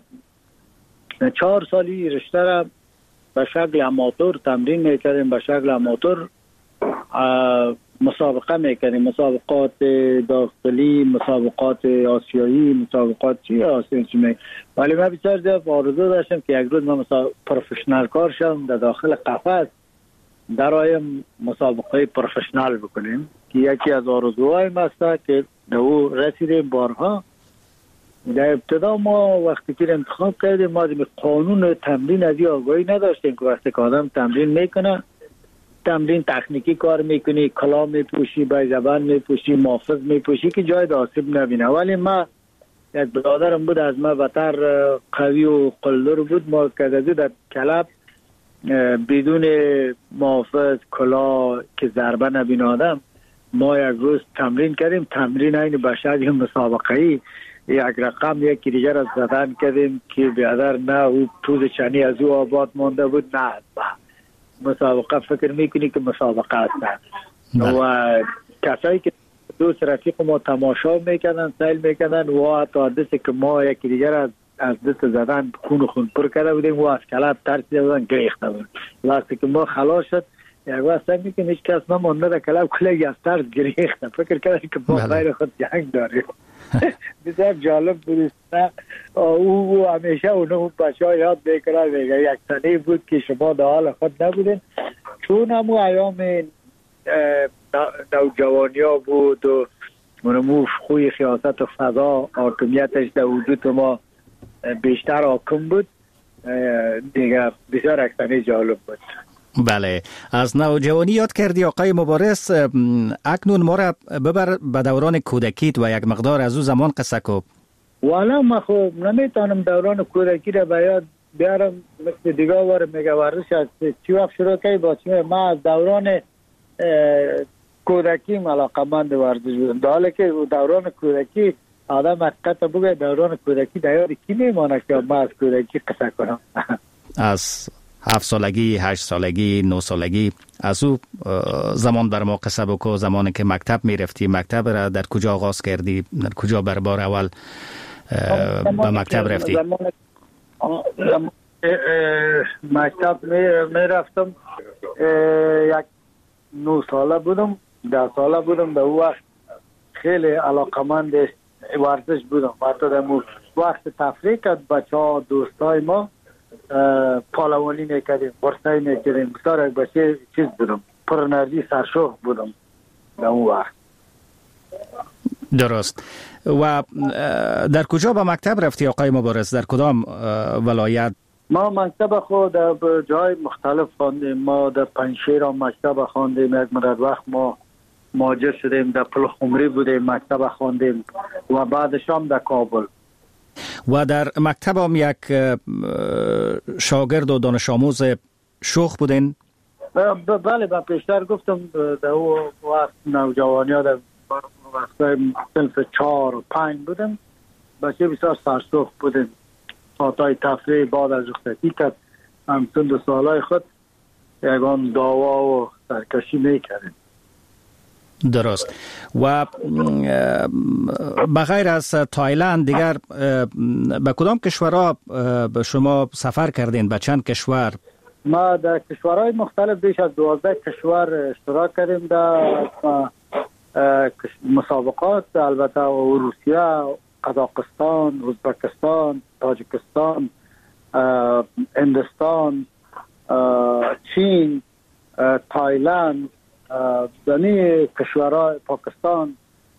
چهار سالی رشته را به شکل اماتور تمرین میکردیم، به شکل اماتور مسابقه میکردیم، مسابقات داخلی، مسابقات آسیایی، مسابقات چی آسیایی. ولی من بسیار زیاد آرزو داشتم که یک روز من پروفشنال کار شدم در داخل قفس در آیم مسابقه پروفشنال بکنیم که یکی از آرزوهای ما است که در او رسیدیم بارها. در ابتدا ما وقتی که انتخاب کردیم ما قانون تمرین از این آگاهی نداشتیم که وقتی که آدم تمرین میکنه، تمرین تکنیکی کار میکنی، کلام میپوشی، به زبان میپوشی، محافظ میپوشی که جای آسیب نبینه. ولی ما یک برادرم بود از ما بتر قوی و قلدر بود، ما کدازی در کلب بدون محافظ کلا که ضربه نبین آدم. ما یک روز تمرین کردیم، تمرین این بشر یا مسابقه‌ای، یک رقم یکی دیگر از زدن کردیم که بیادر نه او توز چنی از او آباد مانده بود. نه مسابقه فکر میکنی که مسابقه هستن و کسایی که دوست رفیق ما تماشا میکردن سیل میکردن و حتی دستی که ما یکی دیگر از از دست زدن خون خون پر کرده بودیم و از کلاب ترسیده بودن گریخته بود. وقتی که ما خلاص شد یک وقت سعی میکنیم هیچ کس نمانده در کلاب کلگی از ترس گریخته، فکر کرده که ما غیر خود جنگ داریم. بسیار جالب بود. او همیشه اونو بچه ها یاد میکنه میگه یک سنه بود که شما در حال خود نبودین، چون همو ایام نوجوانی ها بود و اونمو خوی خیاست و فضا حاکمیتش در وجود ما بیشتر حاکم بود دیگه. بسیار یک سنه جالب بود. بله، از نوجوانی یاد کردی آقای مبارز. اکنون ما را ببر به دوران کودکیت و یک مقدار از او زمان قصه کو. والا ما خب نمیتونم دوران کودکی را به یاد بیارم، مثل دیگه وار میگه ورزش از چی وقت شروع کردی با چی. ما از دوران کودکی علاقه‌مند ورزش بودم، در حالی که دوران کودکی آدم حقیقت بگه دوران کودکی در یاد کی میمانه که ما از کودکی قصه کنم. از هفت سالگی، هشت سالگی، نه سالگی، از او زمان بر ما قصه بکو. زمانی که مکتب میرفتی، مکتب را در کجا آغاز کردی؟ در کجا بر بار اول به مکتب رفتی؟ مکتب میرفتم یک نه ساله بودم، ده ساله بودم. در وقت خیلی علاقمند ورزش بودم. حتی در وقت تفریح کرد بچه ها دوستای ما پالوانی میکردیم، برسایی میکردیم. بسیار یک بچه چیز بودم، پر انرژی، سرشوق بودم در اون وقت. درست. و در کجا به مکتب رفتی آقای مبارز؟ در کدام ولایت؟ ما مکتب خود در جای مختلف خواندیم. ما در پنجشیر هم مکتب خواندیم، یک مدت وقت ما مهاجر شدیم در پلخمری بودیم، مکتب خواندیم و بعدش هم در کابل. و در مکتب هم یک شاگرد و دانش آموز شوخ بودین؟ بله، با پیشتر گفتم در او وقت نوجوانی ها در وقت صنف چهار و پنج بودم، بچه بسیار سرسوخ بودیم. ساعتهای تفریح بعد از رخصتی کرد هم سند و سالهای خود یکان دعوا و سرکشی میکردیم. درست. و بغیر از تایلند دیگر به کدام کشورها به شما سفر کردین؟ به چند کشور؟ ما در کشورهای مختلف بیش از دوازده کشور اشتراک کردیم در مسابقات، البته روسیه، قزاقستان، ازبکستان، تاجیکستان، هندوستان، چین، تایلند، دمی کشورها، پاکستان،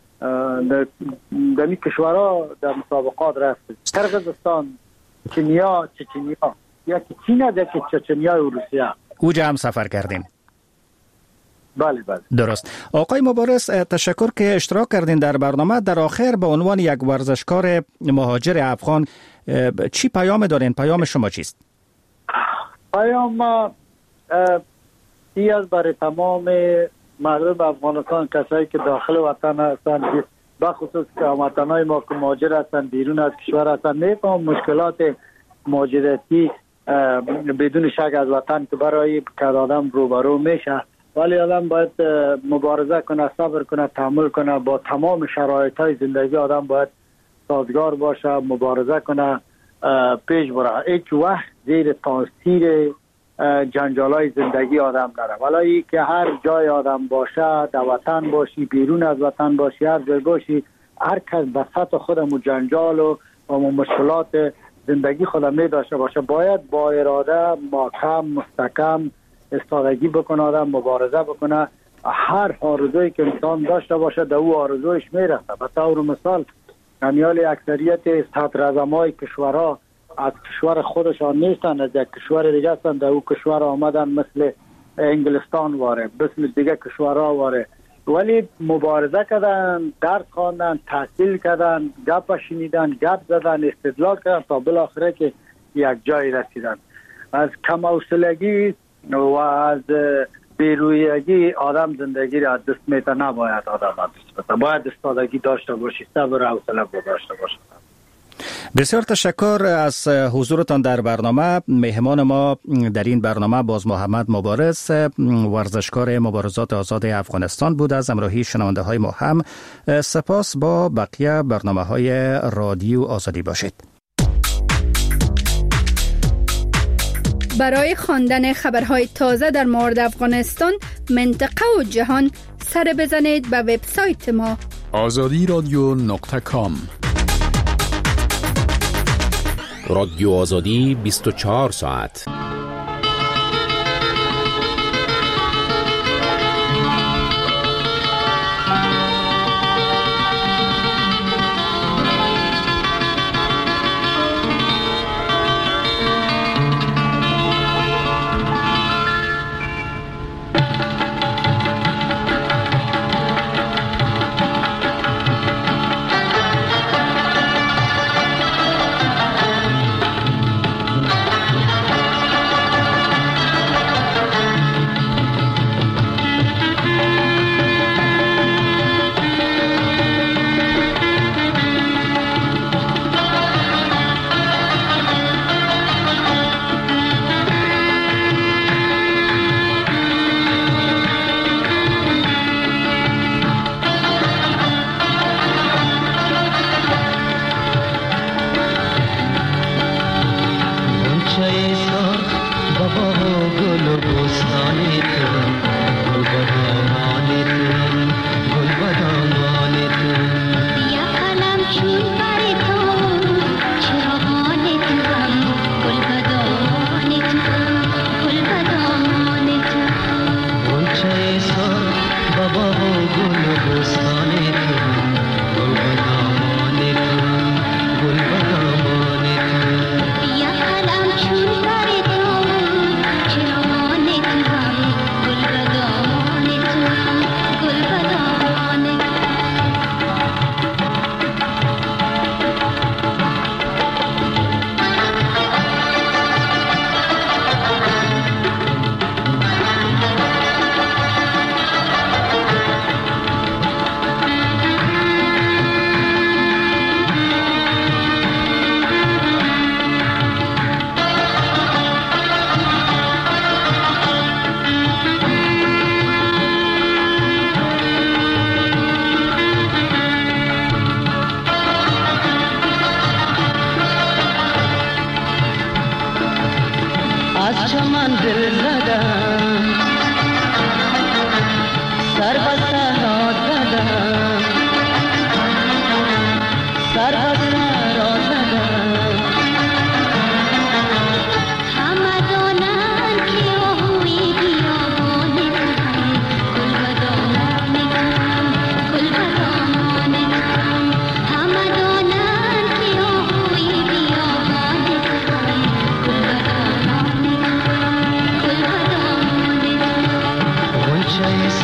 دمی کشورها در مسابقات رفتیم. قرقیزستان، چینیا، چچنیا، یکی چین است، یکی چچنیا و روسیه. اوجا هم سفر کردیم. بله بله. درست. آقای مبارز، تشکر که اشتراک کردین در برنامه. در آخر به عنوان یک ورزشکار مهاجر افغان چی پیام دارین؟ پیام شما چیست؟ پیام ما ای از برای تمام مردم افغانستان، کسایی که داخل وطن هستند، بخصوص که هموطنای ما که مهاجر هستند، بیرون از کشور هستند، میفهم مشکلات مهاجرتی بدون شک از وطن که برای که آدم روبرو میشه، ولی آدم باید مبارزه کنه، صبر کنه، تحمل کنه، با تمام شرایط های زندگی آدم باید سازگار باشه، مبارزه کنه، پیش بره. هیچ وقت زیر تاثیر جنجال های زندگی آدم نره. ولی که هر جای آدم باشه، در وطن باشی، بیرون از وطن باشی، هر جای باشی، هر کس به سطح خودمو جنجال و, و مشکلات زندگی خودم می داشته باشه، باید با اراده محکم مستحکم استادگی بکنه، آدم مبارزه بکنه. هر آرزویی که انسان داشته باشه در او آرزویش میرسه. به طور مثال امیال اکثریت صدراعظمای کشورها از کشور خودشان نیستن، از یک کشور دیگه هستن، در او کشور آمدن، مثل انگلستان واره، مثل دیگه کشورها واره، ولی مبارزه کردن، درس خواندن، تحصیل کردن، گپ شنیدن، گپ زدن، استدلال کردن تا بالاخره که یک جای رسیدن. از کم حوصلگی و از بیرویگی آدم زندگی را از دست میده. نباید آدم از دست بده، باید استادگی داشته باشی، صبر و حوصله داشته باشی. بسیار تشکر از حضورتان در برنامه. مهمان ما در این برنامه باز محمد مبارز، ورزشکار مبارزات آزاد افغانستان بود. از همراهی شنونده های ما هم سپاس. با بقیه برنامه های رادیو آزادی باشید. برای خواندن خبرهای تازه در مورد افغانستان، منطقه و جهان، سر بزنید به وبسایت ما آزادی رادیو نقطه کام. رادیو آزادی بیست و چهار ساعت.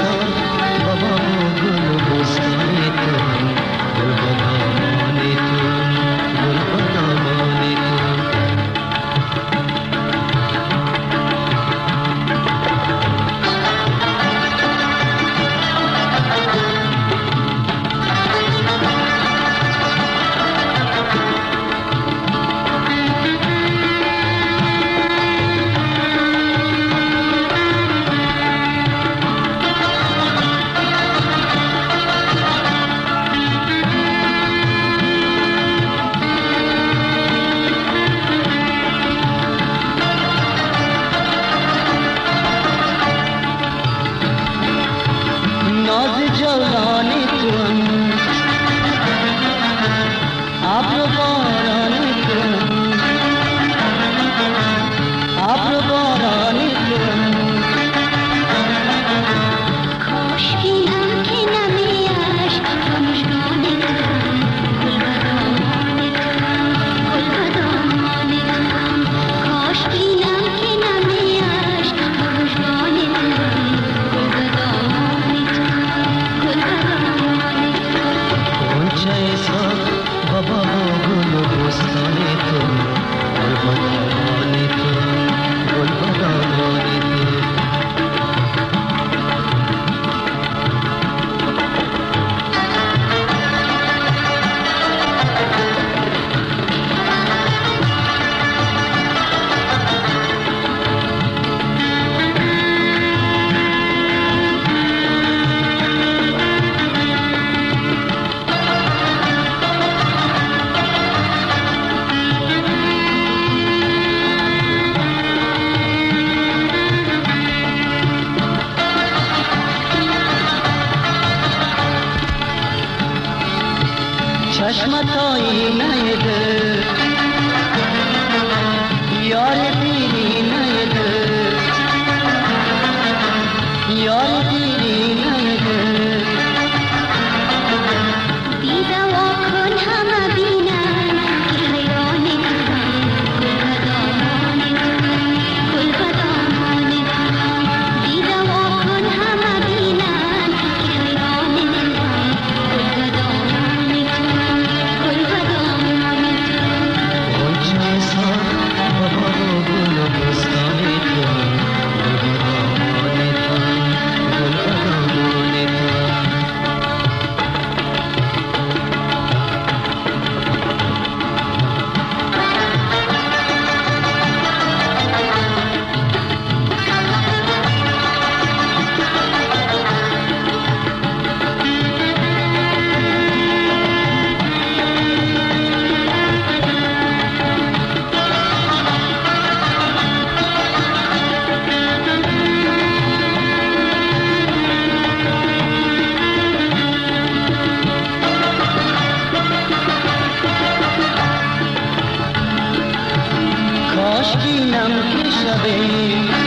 Baba gul bostani tu, gul badamani tu. چشمت آینه دل یار دیری نیده یار دیری نیده دیده وا کن همه بینن که حیران گل بدامان دیده وا کن همه بینن که حیران گل بدامان گل بدامان غنچه سار بهار و گل و بستان تو گل بدامان تو گل بدامان تو کاش بینم که شب